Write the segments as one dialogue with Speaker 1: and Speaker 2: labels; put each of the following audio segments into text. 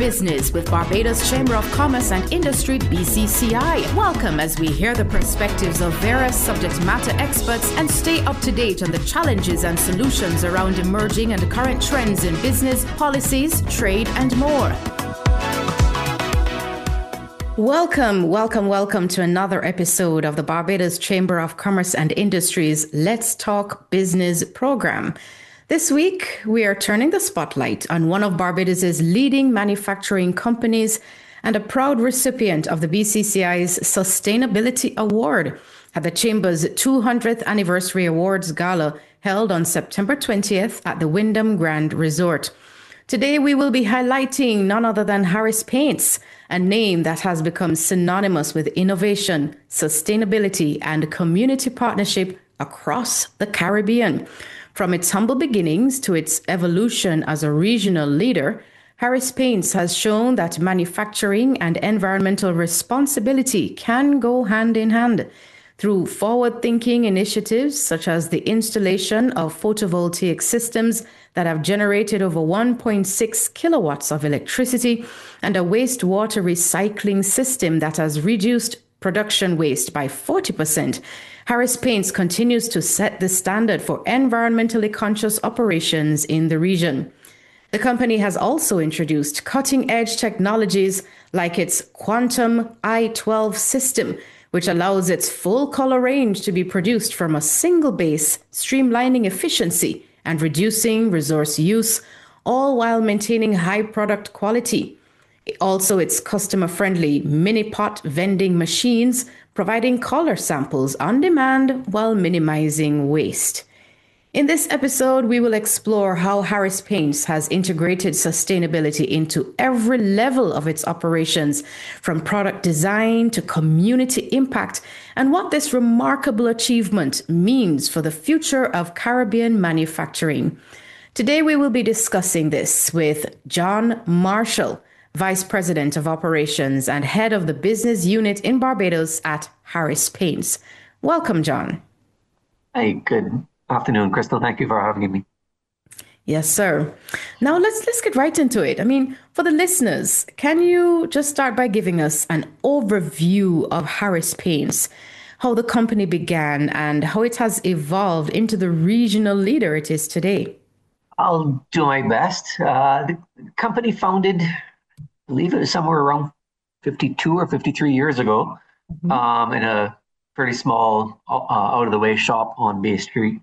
Speaker 1: Business with Barbados Chamber of Commerce and Industry, BCCI. Welcome as we hear the perspectives of various subject matter experts and stay up to date on the challenges and solutions around emerging and current trends in business, policies, trade, and more. Welcome to another episode of the Barbados Chamber of Commerce and Industry's Let's Talk Business program. This week, we are turning the spotlight on one of Barbados's leading manufacturing companies and a proud recipient of the BCCI's Sustainability Award at the Chamber's 200th Anniversary Awards Gala held on September 20th at the Wyndham Grand Resort. Today, we will be highlighting none other than Harris Paints, a name that has become synonymous with innovation, sustainability, and community partnership across the Caribbean. From its humble beginnings to its evolution as a regional leader, Harris Paints has shown that manufacturing and environmental responsibility can go hand in hand. Through forward-thinking initiatives such as the installation of photovoltaic systems that have generated over 1.6 kilowatts of electricity and a wastewater recycling system that has reduced production waste by 40%, Harris Paints continues to set the standard for environmentally conscious operations in the region. The company has also introduced cutting-edge technologies like its Quantum I-12 system, which allows its full color range to be produced from a single base, streamlining efficiency and reducing resource use, all while maintaining high product quality. Also, its customer-friendly mini pot vending machines, providing color samples on demand while minimizing waste. In this episode, we will explore how Harris Paints has integrated sustainability into every level of its operations, from product design to community impact, and what this remarkable achievement means for the future of Caribbean manufacturing. Today, we will be discussing this with John Marshall, Vice President of Operations and Head of the Business Unit in Barbados at Harris Paints. Welcome, John.
Speaker 2: Hey, good afternoon, Crystal. Thank you for having me.
Speaker 1: Yes, sir. Now let's get right into it. I mean, for the listeners, can you just start by giving us an overview of Harris Paints, how the company began and how it has evolved into the regional leader it is today?
Speaker 2: I'll do my best. The company founded, I believe it was somewhere around 52 or 53 years ago, in a pretty small, out-of-the-way shop on Bay Street.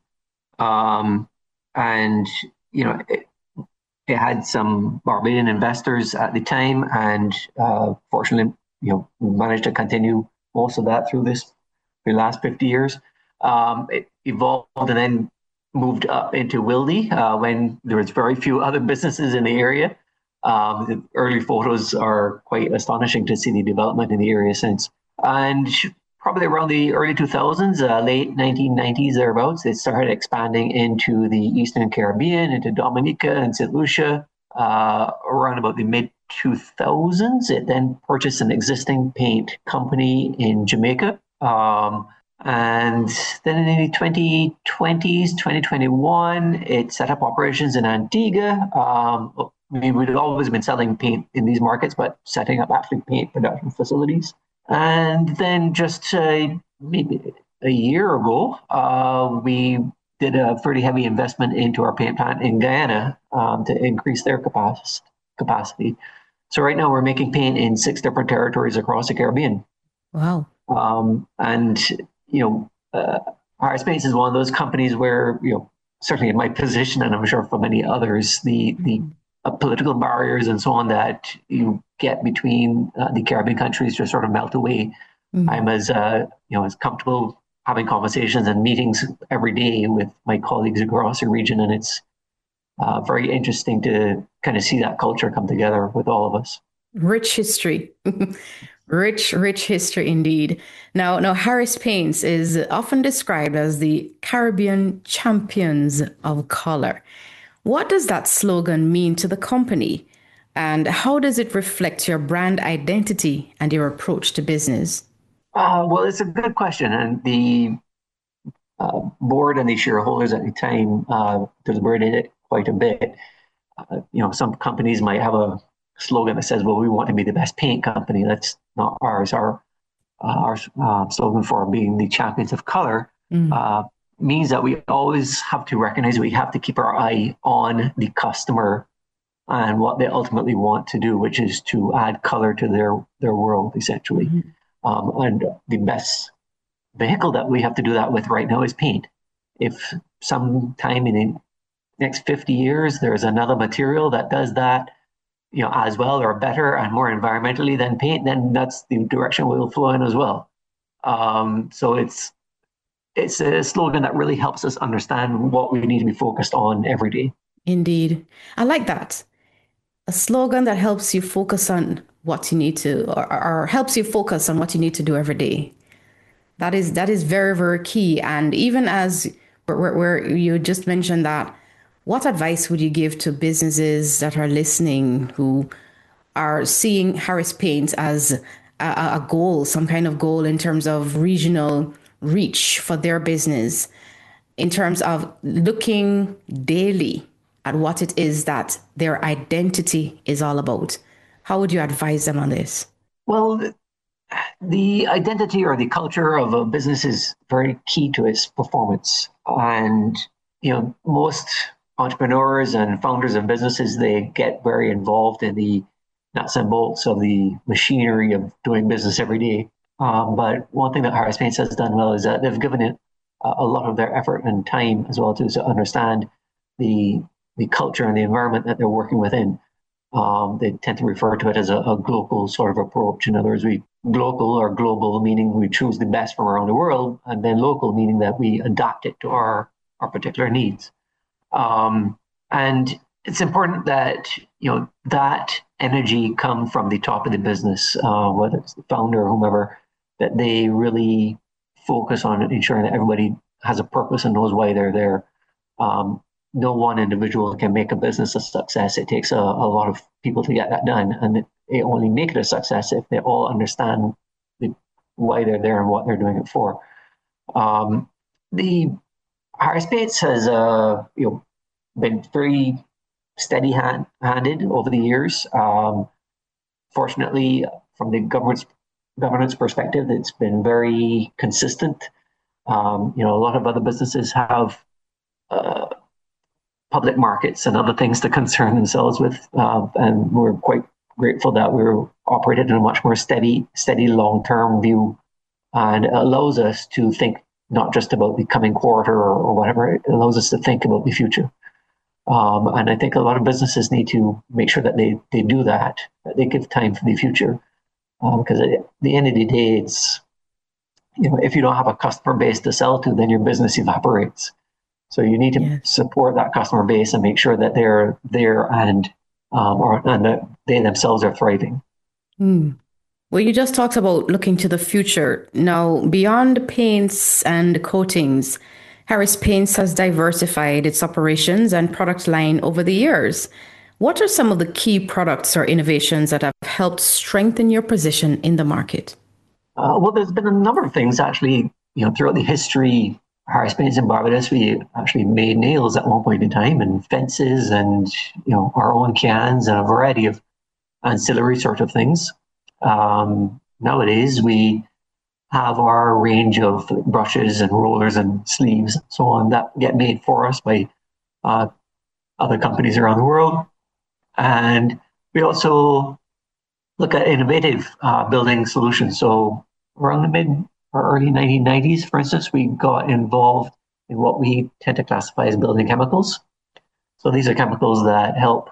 Speaker 2: And, you know, it had some Barbadian investors at the time, and fortunately, you know, we managed to continue most of that through the last 50 years. It evolved and then moved up into Wildy when there was very few other businesses in the area. The early photos are quite astonishing to see the development in the area since. And probably around the early 2000s, late 1990s, thereabouts, it started expanding into the Eastern Caribbean, into Dominica and St. Lucia. Around about the mid-2000s, it then purchased an existing paint company in Jamaica. And then in the 2020s, 2021, it set up operations in Antigua. I mean, we'd always been selling paint in these markets, but setting up actually paint production facilities. And then just maybe a year ago, we did a pretty heavy investment into our paint plant in Guyana to increase their capacity. So right now we're making paint in 6 different territories across the Caribbean.
Speaker 1: Wow.
Speaker 2: And, you know, Harris Paints is one of those companies where, you know, certainly in my position, and I'm sure for many others, the political barriers and so on that you get between the Caribbean countries just sort of melt away. I'm as as comfortable having conversations and meetings every day with my colleagues across the region, and it's very interesting to kind of see that culture come together with all of us.
Speaker 1: Rich history. Rich history indeed. Now, Harris Paints is often described as the Caribbean champions of color. What does that slogan mean to the company? And how does it reflect your brand identity and your approach to business?
Speaker 2: Well, it's a good question. And the board and the shareholders at the time deliberated it quite a bit. Some companies might have a slogan that says, well, we want to be the best paint company. That's not ours. Our slogan for being the champions of color means that we always have to recognize we have to keep our eye on the customer and what they ultimately want to do, which is to add color to their world, essentially. And the best vehicle that we have to do that with right now is paint. If sometime in the next 50 years there's another material that does that, as well or better and more environmentally than paint, then that's the direction we'll flow in as well. So it's a slogan that really helps us understand what we need to be focused on every day.
Speaker 1: Indeed. I like that. A slogan that helps you focus on what you need to, or helps you focus on what you need to do every day. That is very, very key. And even as where you just mentioned that, what advice would you give to businesses that are listening who are seeing Harris Paints as a goal, some kind of goal in terms of regional reach for their business, in terms of looking daily at what it is that their identity is all about? How would you advise them on this?
Speaker 2: Well, the identity or the culture of a business is very key to its performance. And, most entrepreneurs and founders of businesses, they get very involved in the nuts and bolts of the machinery of doing business every day. But one thing that Harris Paints has done well is that they've given it a lot of their effort and time as well to understand the culture and the environment that they're working within. They tend to refer to it as a global sort of approach. In other words, global or global meaning we choose the best from around the world, and then local meaning that we adapt it to our particular needs. And it's important that that energy come from the top of the business, whether it's the founder or whomever, that they really focus on ensuring that everybody has a purpose and knows why they're there. No one individual can make a business a success. It takes a lot of people to get that done, and they only make it a success if they all understand why they're there and what they're doing it for. The Harris Paints has been very steady-handed over the years. Fortunately, from the governance perspective, it's been very consistent. A lot of other businesses have public markets and other things to concern themselves with, and we're quite grateful that we're operated in a much more steady long-term view, and it allows us to think not just about the coming quarter or whatever. It allows us to think about the future. And I think a lot of businesses need to make sure that they do that they give time for the future. Because at the end of the day, it's, if you don't have a customer base to sell to, then your business evaporates. So you need to support that customer base and make sure that they're there and that they themselves are thriving.
Speaker 1: Well, you just talked about looking to the future. Now, beyond paints and coatings, Harris Paints has diversified its operations and product line over the years. What are some of the key products or innovations that have helped strengthen your position in the market?
Speaker 2: Well, there's been a number of things actually. Throughout the history, Harris Paints in Barbados, we actually made nails at one point in time, and fences, and our own cans, and a variety of ancillary sort of things. Nowadays, we have our range of brushes and rollers and sleeves and so on that get made for us by other companies around the world. And we also look at innovative building solutions. So around the mid or early 1990s, for instance, we got involved in what we tend to classify as building chemicals. So these are chemicals that help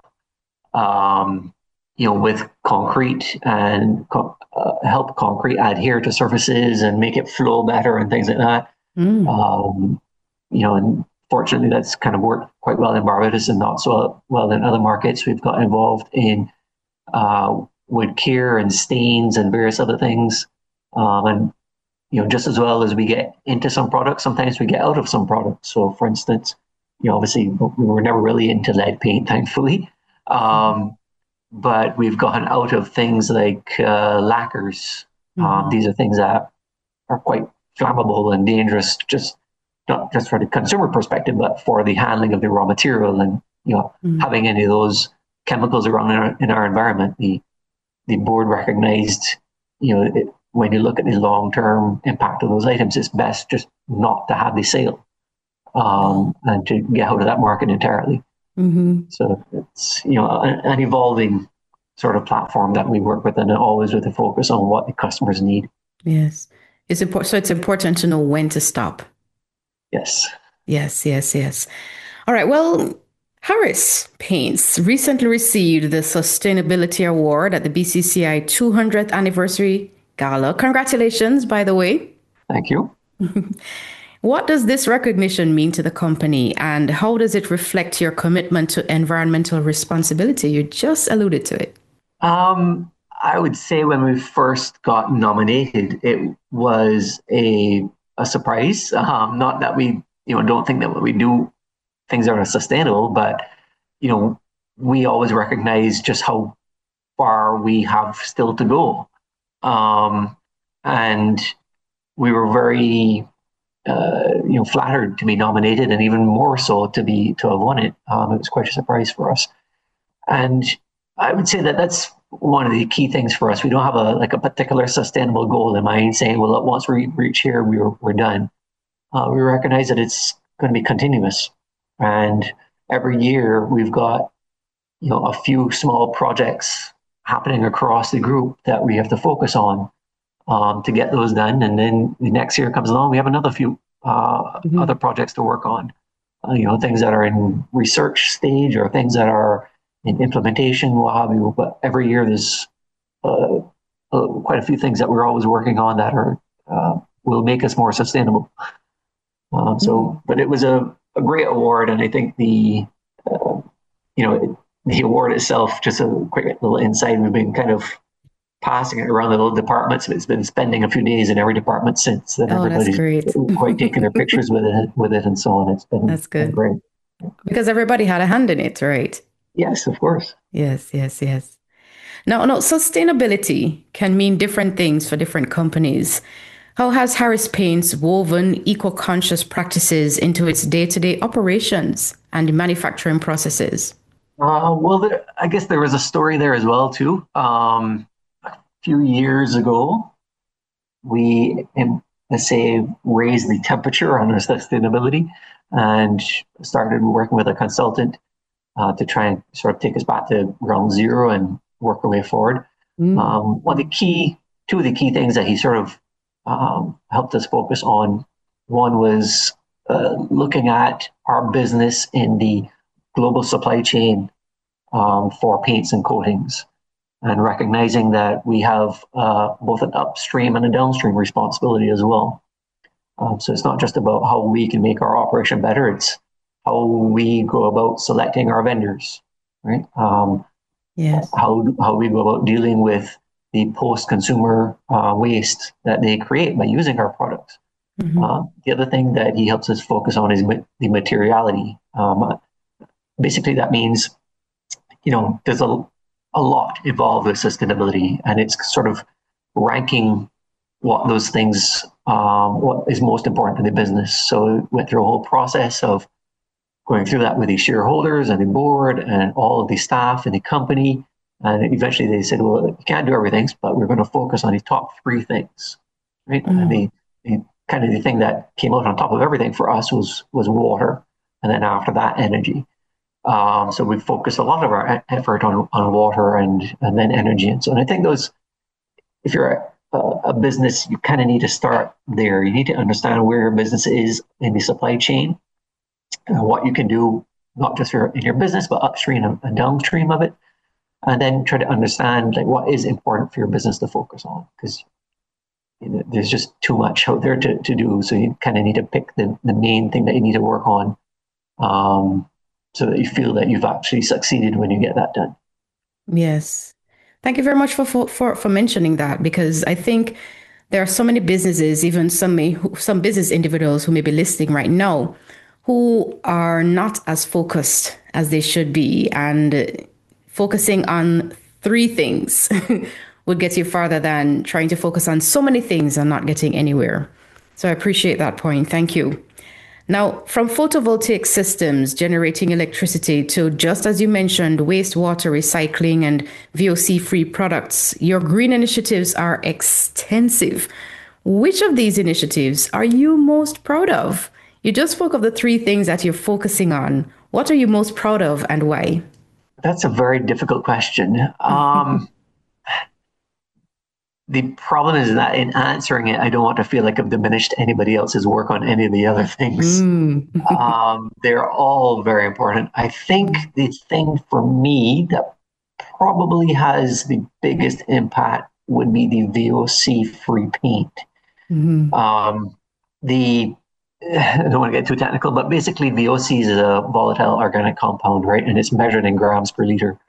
Speaker 2: with concrete and help concrete adhere to surfaces and make it flow better and things like that. And fortunately, that's kind of worked quite well in Barbados and not so well in other markets. We've got involved in wood cure and stains and various other things. And just as well as we get into some products, sometimes we get out of some products. So, for instance, obviously we were never really into lead paint, thankfully. But we've gotten out of things like lacquers. These are things that are quite flammable and dangerous, not just for the consumer perspective, but for the handling of the raw material. And having any of those chemicals around in our environment, the board recognized, when you look at the long-term impact of those items, it's best just not to have the sale and to get out of that market entirely.
Speaker 1: Mm-hmm.
Speaker 2: So it's, an evolving sort of platform that we work with, and always with a focus on what the customers need.
Speaker 1: Yes. It's important. So it's important to know when to stop.
Speaker 2: Yes.
Speaker 1: Yes, yes, yes. All right. Well, Harris Paints recently received the Sustainability Award at the BCCI 200th Anniversary Gala. Congratulations, by the way.
Speaker 2: Thank you.
Speaker 1: What does this recognition mean to the company, and how does it reflect your commitment to environmental responsibility? You just alluded to it.
Speaker 2: I would say when we first got nominated, it was a surprise. Not that we, don't think that what we do things are sustainable, but we always recognize just how far we have still to go, and we were very flattered to be nominated, and even more so to have won it. It was quite a surprise for us, and I would say that that's one of the key things for us. We don't have a particular sustainable goal in mind, saying, well, once we reach here, we're done. We recognize that it's going to be continuous, and every year we've got a few small projects happening across the group that we have to focus on to get those done. And then the next year comes along, we have another few other projects to work on. Things that are in research stage or things that are in implementation, what have you. But every year there's quite a few things that we're always working on that are will make us more sustainable. But it was a great award, and I think the award itself, just a quick little insight, we've been kind of passing it around the little departments. It's been spending a few days in every department since. That everybody's quite taking their pictures with it and so on. It's been
Speaker 1: that's good.
Speaker 2: Great.
Speaker 1: Because everybody had a hand in it, right?
Speaker 2: Yes, of course.
Speaker 1: Yes, yes, yes. Now, sustainability can mean different things for different companies. How has Harris Paints woven eco-conscious practices into its day-to-day operations and manufacturing processes?
Speaker 2: I guess there was a story there as well, too. A few years ago, we, raised the temperature on our sustainability and started working with a consultant to try and sort of take us back to ground zero and work our way forward. Two of the key things that he sort of helped us focus on, one was looking at our business in the global supply chain for paints and coatings, and recognizing that we have both an upstream and a downstream responsibility as well. So it's not just about how we can make our operation better, it's how we go about selecting our vendors, right?
Speaker 1: Yes.
Speaker 2: How we go about dealing with the post-consumer waste that they create by using our products. The other thing that he helps us focus on is the materiality. Basically, that means, there's a lot involved with sustainability, and it's sort of ranking what those things, what is most important to the business. So we went through a whole process of going through that with the shareholders and the board and all of the staff in the company. And eventually they said, well, you can't do everything, but we're going to focus on the top three things, right? And the kind of the thing that came out on top of everything for us was water. And then after that, energy. So we focused a lot of our effort on water and then energy. And so, and I think if you're a business, you kind of need to start there. You need to understand where your business is in the supply chain, and what you can do, not just in your business, but upstream and downstream of it. And then try to understand what is important for your business to focus on, because there's just too much out there to do. So you kind of need to pick the main thing that you need to work on, so that you feel that you've actually succeeded when you get that done.
Speaker 1: Yes. Thank you very much for mentioning that, because I think there are so many businesses, even some business individuals who may be listening right now, who are not as focused as they should be, and focusing on three things would get you farther than trying to focus on so many things and not getting anywhere. So I appreciate that point. Thank you. Now, from photovoltaic systems generating electricity to, just as you mentioned, wastewater recycling and VOC-free products, your green initiatives are extensive. Which of these initiatives are you most proud of? You just spoke of the three things that you're focusing on. What are you most proud of and why?
Speaker 2: That's a very difficult question. The problem is that in answering it, I don't want to feel like I've diminished anybody else's work on any of the other things. They're all very important. I think the thing for me that probably has the biggest impact would be the VOC-free paint. The I don't want to get too technical, but basically VOC is a volatile organic compound, right? And it's measured in grams per liter.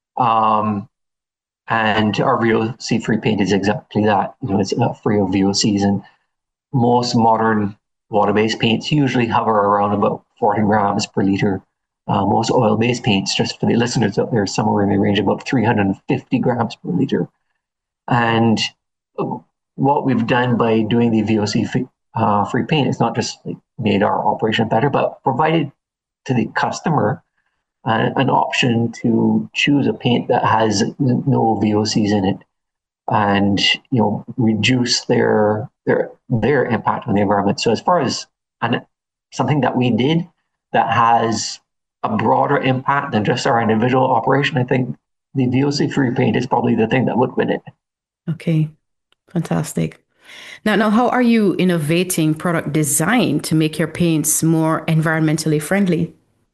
Speaker 2: And our VOC-free paint is exactly that. It's free of VOCs, and most modern water-based paints usually hover around about 40 grams per liter. Most oil-based paints, just for the listeners out there, somewhere in the range of about 350 grams per liter. And what we've done by doing the VOC-free paint is not just made our operation better, but provided to the customer an option to choose a paint that has no VOCs in it, and reduce their impact on the environment. So as far as something that we did that has a broader impact than just our individual operation, I think the VOC-free paint is probably the thing that would win it.
Speaker 1: Okay, fantastic. Now, how are you innovating product design to make your paints more environmentally friendly?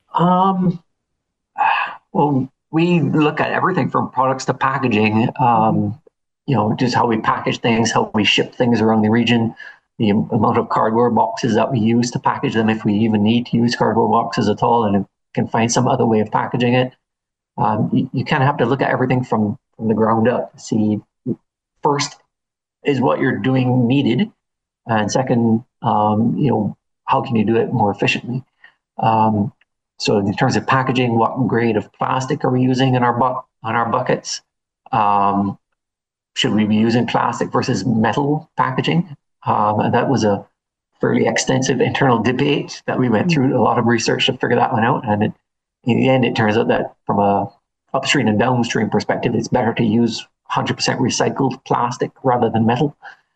Speaker 2: Well, we look at everything from products to packaging, just how we package things, how we ship things around the region, the amount of cardboard boxes that we use to package them, if we even need to use cardboard boxes at all, and can find some other way of packaging it. You kind of have to look at everything from the ground up to see, first, is what you're doing needed? And second, how can you do it more efficiently? So in terms of packaging, what grade of plastic are we using in on our buckets? Should we be using plastic versus metal packaging? And that was a fairly extensive internal debate that we went through, a lot of research to figure that one out. And in the end, it turns out that from a upstream and downstream perspective, it's better to use 100% recycled plastic rather than metal.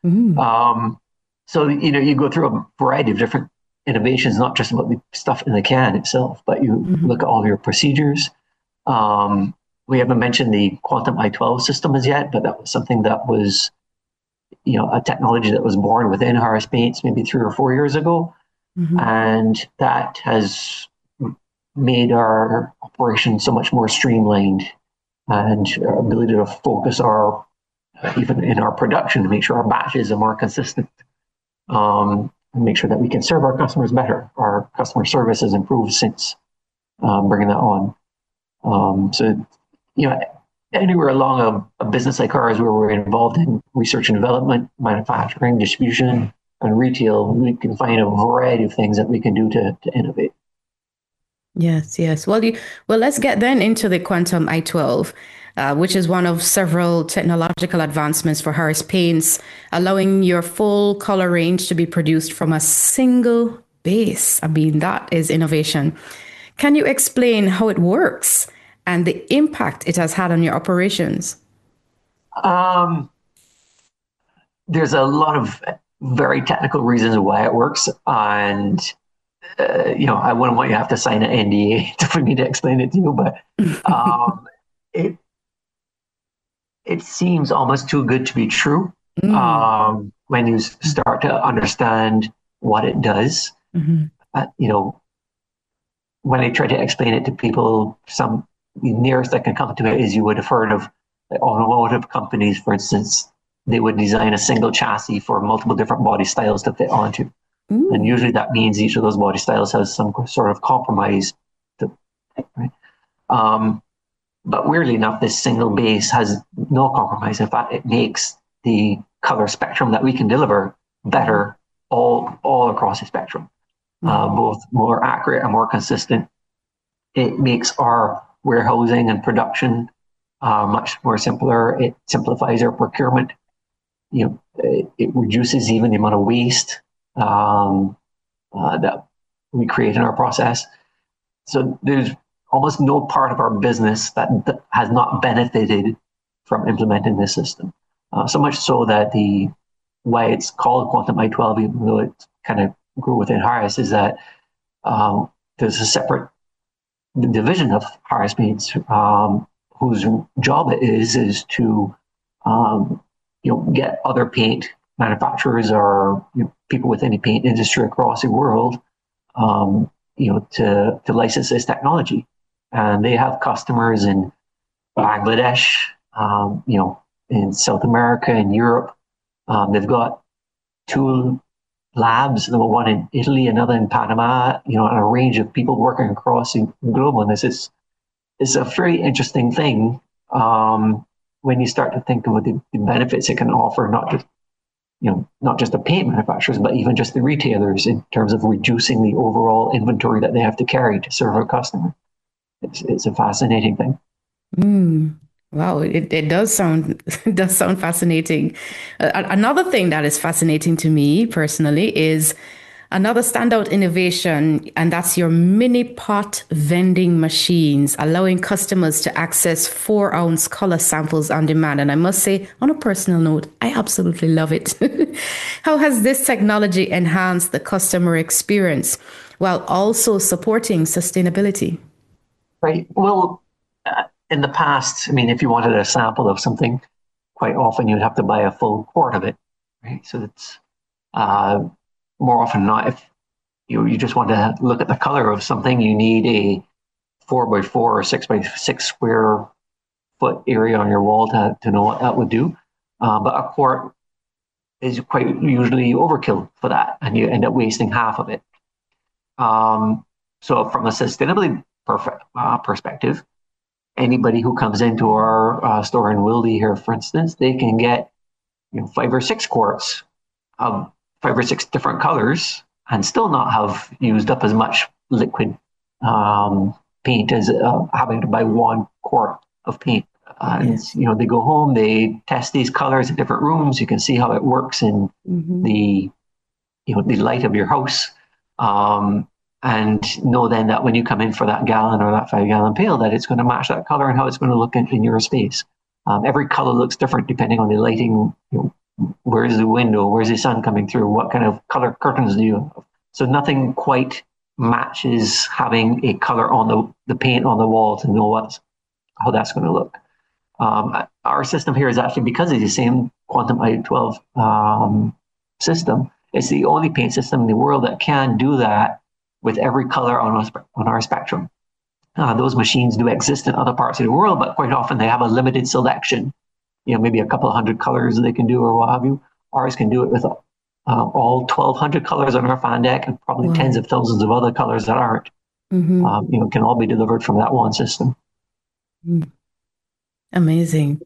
Speaker 2: So, you go through a variety of different innovations, not just about the stuff in the can itself, but you look at all your procedures. We haven't mentioned the Quantum I-12 system as yet, but that was something that was, a technology that was born within Harris Paints maybe 3 or 4 years ago. And that has made our operation so much more streamlined, and our ability to focus even in our production, to make sure our batches are more consistent. And make sure that we can serve our customers better. Our customer service has improved since bringing that on. So, anywhere along a business like ours where we're involved in research and development, manufacturing, distribution, and retail, we can find a variety of things that we can do to innovate.
Speaker 1: Yes. Well, let's get then into the Quantum I-12, which is one of several technological advancements for Harris Paints, allowing your full color range to be produced from a single base. I mean, that is innovation. Can you explain how it works and the impact it has had on your operations?
Speaker 2: There's a lot of very technical reasons why it works, and I wouldn't want you to have to sign an NDA for me to explain it to you, but it seems almost too good to be true when you start to understand what it does. When I try to explain it to people, the nearest I can come to it is you would have heard of the automotive companies, for instance. They would design a single chassis for multiple different body styles to fit onto. And usually that means each of those body styles has some sort of compromise. Right? But weirdly enough, this single base has no compromise. In fact, it makes the color spectrum that we can deliver better all across the spectrum, both more accurate and more consistent. It makes our warehousing and production much more simpler. It simplifies our procurement. It reduces even the amount of waste that we create in our process. So there's almost no part of our business that has not benefited from implementing this system. So much so that the why it's called Quantum I-12, even though it kind of grew within Harris, is that there's a separate division of Harris Paints whose job it is to get other paint manufacturers or people within the paint industry across the world to license this technology. And they have customers in Bangladesh, in South America, in Europe. They've got two labs, one in Italy, another in Panama, and a range of people working across the globe on this. It's a very interesting thing when you start to think of the benefits it can offer, not just the paint manufacturers, but even just the retailers in terms of reducing the overall inventory that they have to carry to serve a customer. It's a fascinating thing.
Speaker 1: Wow, it does sound fascinating. Another thing that is fascinating to me personally is another standout innovation, and that's your mini pot vending machines, allowing customers to access 4-ounce color samples on demand. And I must say, on a personal note, I absolutely love it. How has this technology enhanced the customer experience while also supporting sustainability?
Speaker 2: Right. Well, in the past, if you wanted a sample of something, quite often you'd have to buy a full quart of it, right? So it's more often than not, if you just want to look at the color of something, you need a 4x4 or 6x6 square foot area on your wall to know what that would do. But a quart is quite usually overkill for that, and you end up wasting half of it. So from a sustainability perspective, anybody who comes into our store in Wilde here, for instance, they can get 5 or 6 quarts of 5 or 6 different colors and still not have used up as much liquid paint as having to buy 1 quart of paint. And they go home, they test these colors in different rooms. You can see how it works in the light of your house. And know then that when you come in for that gallon or that 5-gallon pail, that it's going to match that color and how it's going to look in your space. Every color looks different depending on the lighting. Where's the window? Where's the sun coming through? What kind of color curtains do you have? So nothing quite matches having a color on the paint on the wall to know how that's going to look. Our system here is actually, because of the same Quantum I-12 system, it's the only paint system in the world that can do that with every color on our spectrum. Those machines do exist in other parts of the world, but quite often they have a limited selection. Maybe a couple of hundred colors they can do or what have you. Ours can do it with all 1,200 colors on our fan deck and probably tens of thousands of other colors that aren't. Can all be delivered from that one system.
Speaker 1: Amazing.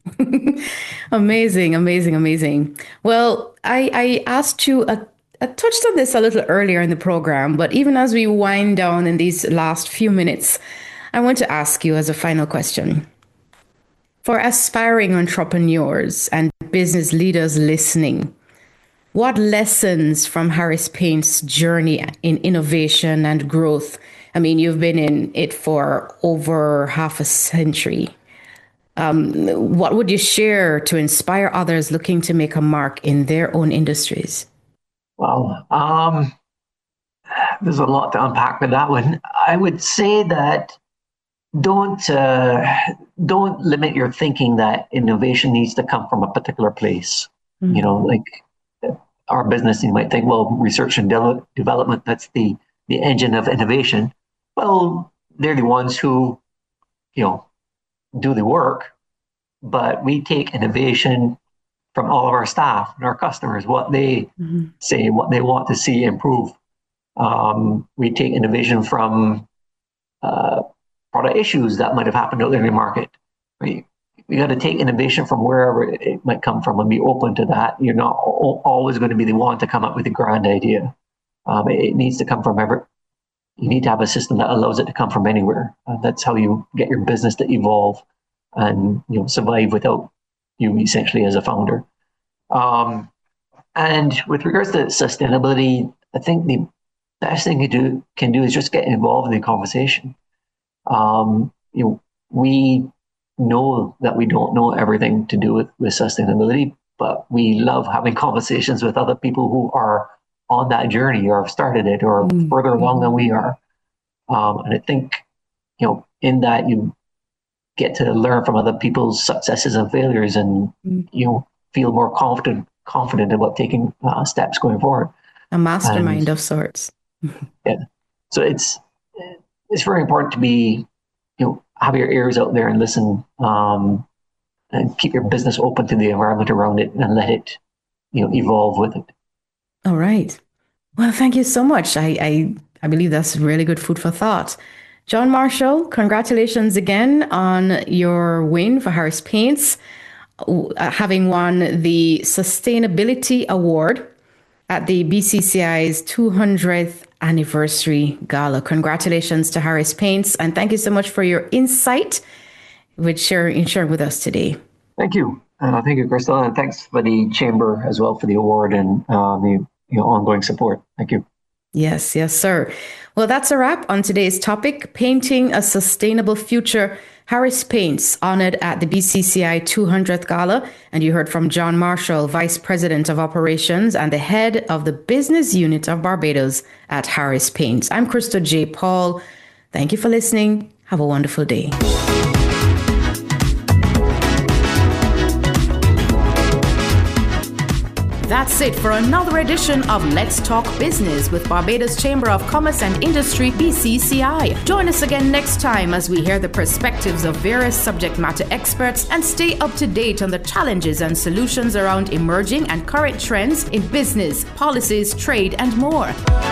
Speaker 1: Amazing. Well, I asked you I touched on this a little earlier in the program, but even as we wind down in these last few minutes, I want to ask you as a final question. For aspiring entrepreneurs and business leaders listening, what lessons from Harris Paint's journey in innovation and growth? You've been in it for over half a century. What would you share to inspire others looking to make a mark in their own industries?
Speaker 2: Well, there's a lot to unpack with that one. I would say that don't limit your thinking that innovation needs to come from a particular place. Like our business, you might think, well, research and development, that's the engine of innovation. Well, they're the ones who, do the work, but we take innovation from all of our staff and our customers, what they say, what they want to see improve. We take innovation from product issues that might have happened out there in the market. Right? We got to take innovation from wherever it might come from and be open to that. You're not always going to be the one to come up with a grand idea. It needs to come from you need to have a system that allows it to come from anywhere. That's how you get your business to evolve and survive without you essentially as a founder. And with regards to sustainability, I think best thing you can do is just get involved in the conversation. We know that we don't know everything to do with sustainability, but we love having conversations with other people who are on that journey or have started it or further along than we are. And I think, in that you get to learn from other people's successes and failures, and feel more confident about taking steps going forward.
Speaker 1: A mastermind of sorts.
Speaker 2: Yeah. So it's very important to be, have your ears out there and listen, and keep your business open to the environment around it and let it, evolve with it.
Speaker 1: All right. Well, thank you so much. I believe that's really good food for thought. John Marshall, congratulations again on your win for Harris Paints, having won the Sustainability Award at the BCCI's 200th anniversary gala. Congratulations to Harris Paints, and thank you so much for your insight with sharing with us today.
Speaker 2: Thank you. Thank you, Crystal, and thanks for the Chamber as well for the award and the ongoing support. Thank you.
Speaker 1: Yes, sir. Well, that's a wrap on today's topic, Painting a Sustainable Future. Harris Paints honored at the BCCI 200th Gala. And you heard from John Marshall, Vice President of Operations and the head of the business unit of Barbados at Harris Paints. I'm Krista J. Paul. Thank you for listening. Have a wonderful day. That's it for another edition of Let's Talk Business with Barbados Chamber of Commerce and Industry, BCCI. Join us again next time as we hear the perspectives of various subject matter experts and stay up to date on the challenges and solutions around emerging and current trends in business, policies, trade, and more.